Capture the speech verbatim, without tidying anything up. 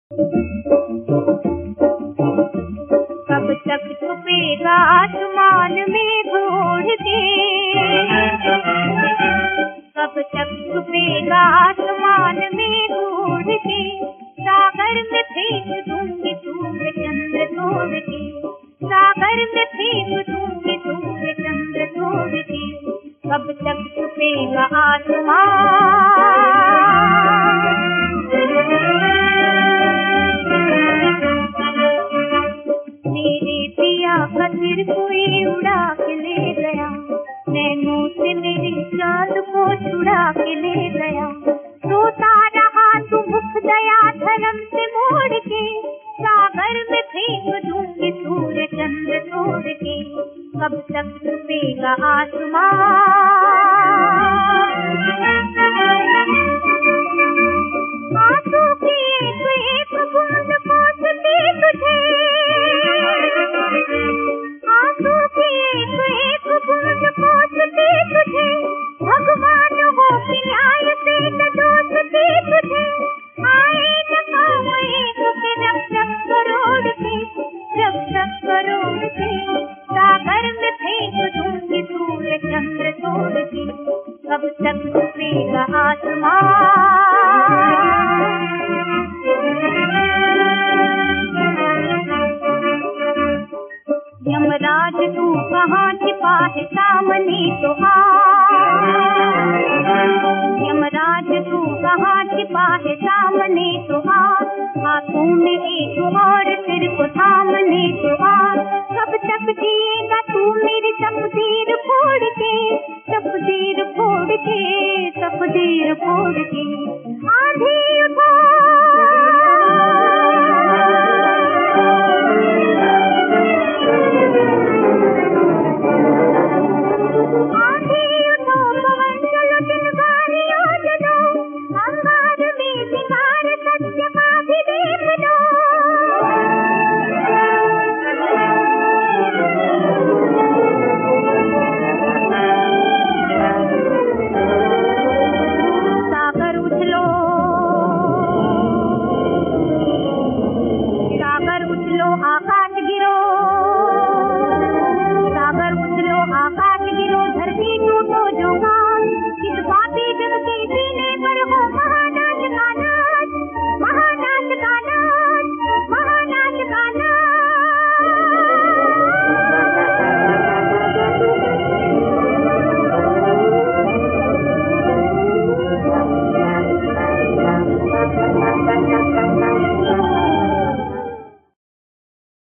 कब तक छुपेगा आसमान में घोड़ के, कब तक छुपेगा आसमान में घोड़ के, सागर में फेंक दूंगी सूर्य चंद्र तोड़ के, सागर में फेंक दूंगी सूर्य चंद्र तोड़ के, कब तक छुपेगा आसमान। मेरे पिया का सिर कोई उड़ा के ले गया, नैनों से मेरी चाँद को छुड़ा के ले गया, रोता रहा तू मुख दया धर्म से मोड़ के, सागर में फेंक दूंगी सूर्य चंद्र तोड़ के, कब तक छुपेगा आसमान। आंसू की एक एक बूंद कोसती तुझे, आंसू की एक एक बूंद कोसती तुझे, भगवान हो कि न्याय से न दोषती तुझे, आए न काम एक के रक्षक करोड़ के, रक्षक करोड़ के, सागर में फेंक दूंगी सूर्य चंद्र तोड़ के, कब तक छुपेगा आसमान। यमराज तू कहाँ छिपा है सामने तो आ, यमराज तू कहाँ छिपा है सामने तो आ, हाथों में एक और सिर को थामने तो आ, कब तक जिएगा तू मेरी तकदीर फोड़ के, तकदीर फोड़ के, तकदीर फोड़ के, आंधी उठा